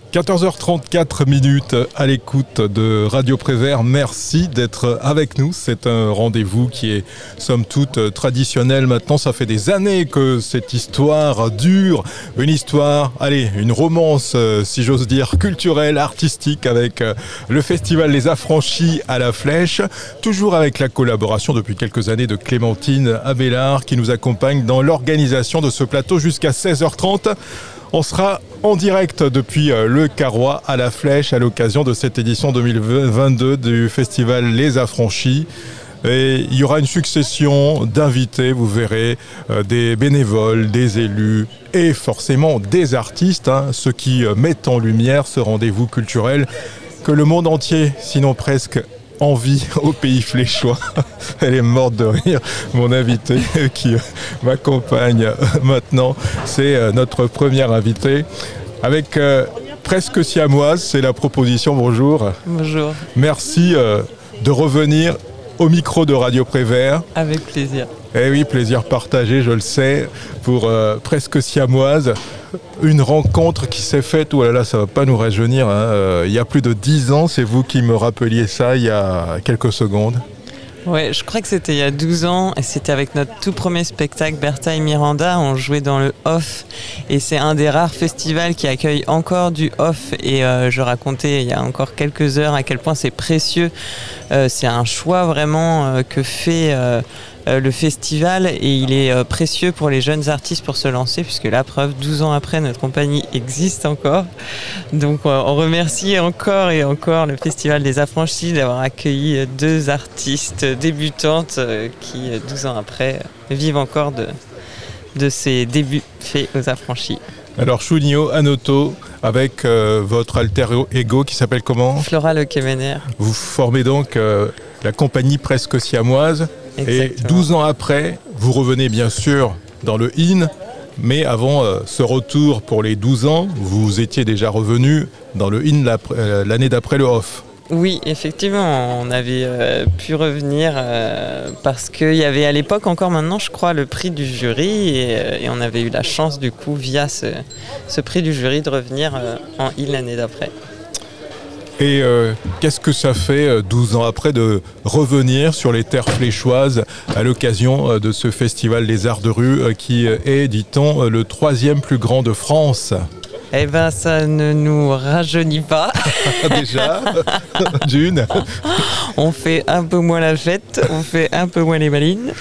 14h34 à l'écoute de Radio Prévert. Merci d'être avec nous. C'est un rendez-vous qui est somme toute traditionnel. Maintenant, ça fait des années que cette histoire dure. Une histoire, une romance, si j'ose dire, culturelle, artistique, avec le festival Les Affranchis à la Flèche. Toujours avec la collaboration depuis quelques années de Clémentine Abélard qui nous accompagne dans l'organisation de ce plateau jusqu'à 16h30. On sera en direct depuis le Carrois à la Flèche à l'occasion de cette édition 2022 du festival Les Affranchis. Et il y aura une succession d'invités, vous verrez, des bénévoles, des élus et forcément des artistes, ceux qui mettent en lumière ce rendez-vous culturel que le monde entier, sinon presque, envie au pays fléchois. Elle est morte de rire. Mon invité qui m'accompagne maintenant, c'est notre première invitée avec presque siamoise. C'est la proposition. Bonjour. Bonjour. Merci de revenir au micro de Radio Prévert. Avec plaisir. Eh oui, plaisir partagé, je le sais, pour presque siamoise. Une rencontre qui s'est faite, oh là là, ça va pas nous rajeunir, il y a plus de 10 ans, c'est vous qui me rappeliez ça il y a quelques secondes. Ouais, je crois que c'était il y a 12 ans et c'était avec notre tout premier spectacle Bertha et Miranda, on jouait dans le off et c'est un des rares festivals qui accueille encore du off et je racontais il y a encore quelques heures à quel point c'est précieux, c'est un choix vraiment que fait le festival et il est précieux pour les jeunes artistes pour se lancer puisque la preuve, 12 ans après, notre compagnie existe encore. Donc on remercie encore et encore le Festival des Affranchis d'avoir accueilli 2 artistes débutantes qui, 12 ans après, vivent encore de ces débuts faits aux Affranchis. Alors Chunio Anoto, avec votre alter ego qui s'appelle comment ? Flora Le Kemener. Vous formez donc la compagnie presque siamoise. Exactement. Et 12 ans après, vous revenez bien sûr dans le IN, mais avant ce retour pour les 12 ans, vous étiez déjà revenu dans le IN l'année d'après le OFF. Oui, effectivement, on avait pu revenir parce qu'il y avait à l'époque, encore maintenant, je crois, le prix du jury et on avait eu la chance du coup, via ce prix du jury, de revenir en IN l'année d'après. Et qu'est-ce que ça fait 12 ans après de revenir sur les terres fléchoises à l'occasion de ce festival des arts de rue qui est, dit-on, le 3e plus grand de France ? Eh ben, ça ne nous rajeunit pas. Déjà, d'une. On fait un peu moins la fête, on fait un peu moins les malines.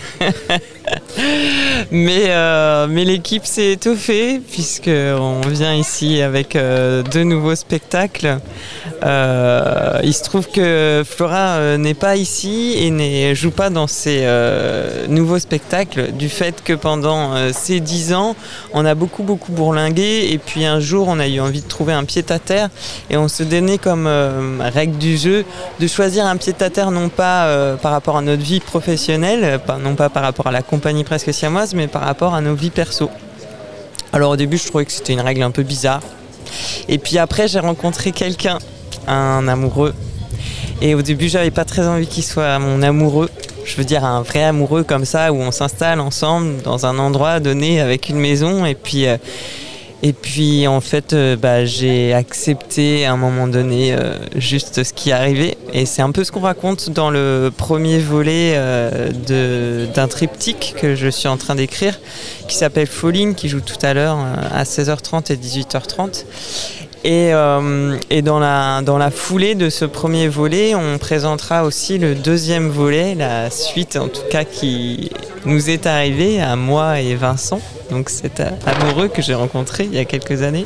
Mais l'équipe s'est étoffée puisqu'on vient ici avec 2 nouveaux spectacles. Il se trouve que Flora n'est pas ici et ne joue pas dans ces nouveaux spectacles du fait que pendant ces 10 ans, on a beaucoup bourlingué et puis un jour, on a eu envie de trouver un pied-à-terre et on se donnait comme règle du jeu de choisir un pied-à-terre non pas par rapport à notre vie professionnelle, non pas par rapport à la compagnie presque siamoise, mais par rapport à nos vies perso. Alors au début, je trouvais que c'était une règle un peu bizarre. Et puis après, j'ai rencontré quelqu'un, un amoureux. Et au début, j'avais pas très envie qu'il soit mon amoureux. Je veux dire un vrai amoureux comme ça, où on s'installe ensemble dans un endroit donné avec une maison. Et puis en fait, j'ai accepté à un moment donné juste ce qui arrivait. Et c'est un peu ce qu'on raconte dans le premier volet d'un triptyque que je suis en train d'écrire, qui s'appelle Falling, qui joue tout à l'heure à 16h30 et 18h30. Et dans la foulée de ce premier volet, on présentera aussi le 2e volet, la suite en tout cas qui nous est arrivée à moi et Vincent, donc cet amoureux que j'ai rencontré il y a quelques années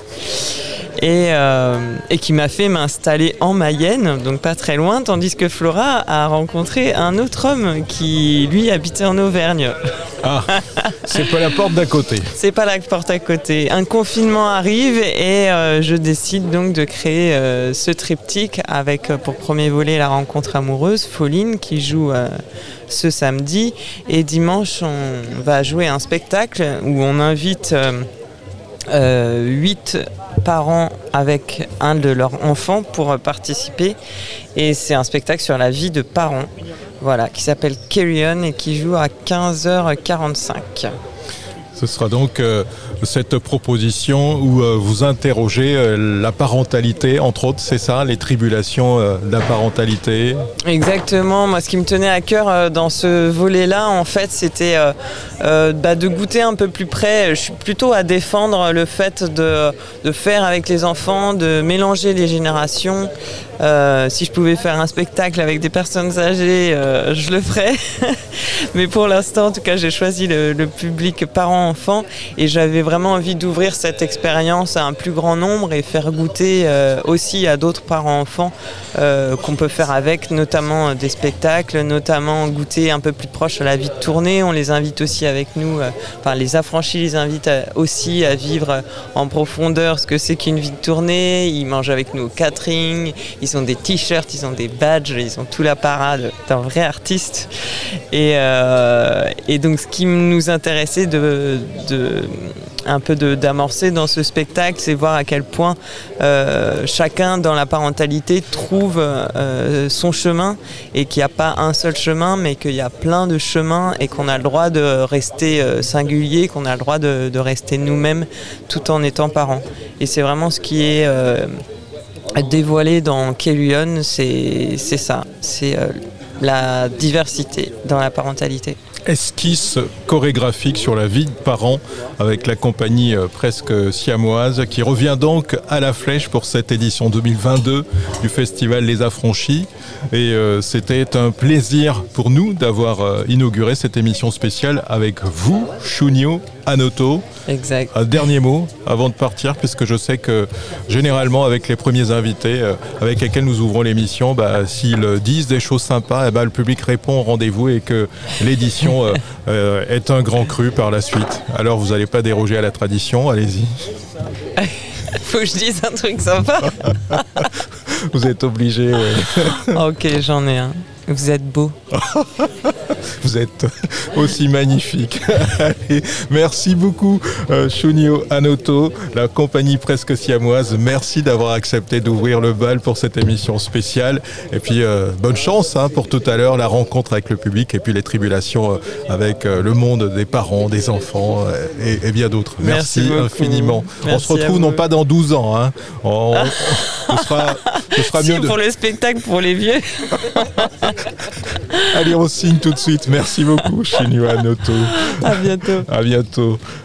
et qui m'a fait m'installer en Mayenne, donc pas très loin, tandis que Flora a rencontré un autre homme qui lui habitait en Auvergne. Ah, c'est pas la porte d'à côté. C'est pas la porte à côté. Un confinement arrive et je décide donc de créer ce triptyque avec pour premier volet la rencontre amoureuse, Falling, qui joue ce samedi. Et dimanche, on va jouer un spectacle où on invite 8 parents avec un de leurs enfants pour participer. Et c'est un spectacle sur la vie de parents. Voilà, qui s'appelle Carry On et qui joue à 15h45. Ce sera donc cette proposition où vous interrogez la parentalité, entre autres, c'est ça, les tribulations de la parentalité. Exactement. Moi, ce qui me tenait à cœur dans ce volet-là, en fait, c'était de goûter un peu plus près. Je suis plutôt à défendre le fait de faire avec les enfants, de mélanger les générations. Si je pouvais faire un spectacle avec des personnes âgées, je le ferais. Mais pour l'instant, en tout cas, j'ai choisi le public parents-enfants et j'avais vraiment envie d'ouvrir cette expérience à un plus grand nombre et faire goûter aussi à d'autres parents-enfants qu'on peut faire avec, notamment des spectacles, notamment goûter un peu plus proche à la vie de tournée. On les invite aussi avec nous, les affranchis les invitent aussi à vivre en profondeur ce que c'est qu'une vie de tournée. Ils mangent avec nous au catering, ils ont des t-shirts, ils ont des badges, ils ont tout l'apparat d'un vrai artiste. Et donc ce qui nous intéressait d'amorcer dans ce spectacle, c'est voir à quel point chacun dans la parentalité trouve son chemin et qu'il n'y a pas un seul chemin, mais qu'il y a plein de chemins et qu'on a le droit de rester singulier, qu'on a le droit de rester nous-mêmes tout en étant parents. Et c'est vraiment ce qui est dévoilé dans Keluion, c'est ça, c'est la diversité dans la parentalité. Esquisse chorégraphique sur la vie de parents avec la compagnie Presque Siamoise qui revient donc à la Flèche pour cette édition 2022 du Festival Les Affranchis. Et c'était un plaisir pour nous d'avoir inauguré cette émission spéciale avec vous, Shunio Hanoto. Exact. Un dernier mot avant de partir, puisque je sais que généralement avec les premiers invités avec lesquels nous ouvrons l'émission, s'ils disent des choses sympas, le public répond au rendez-vous et que l'édition est un grand cru par la suite. Alors vous n'allez pas déroger à la tradition, allez-y. Faut que je dise un truc sympa. Vous êtes obligé. Ouais. Ok, j'en ai un. Vous êtes beau. Vous êtes aussi magnifique. Allez, merci beaucoup Shunio Hanoto, la compagnie Presque Siamoise. Merci d'avoir accepté d'ouvrir le bal pour cette émission spéciale. Et puis bonne chance pour tout à l'heure, la rencontre avec le public et puis les tribulations avec le monde des parents, des enfants et bien d'autres. Merci infiniment. Merci, on se retrouve non pas dans 12 ans. Ce sera mieux pour le spectacle pour les vieux. Allez, on signe tout de suite. Merci beaucoup, Shunio Hanoto. À bientôt. À bientôt.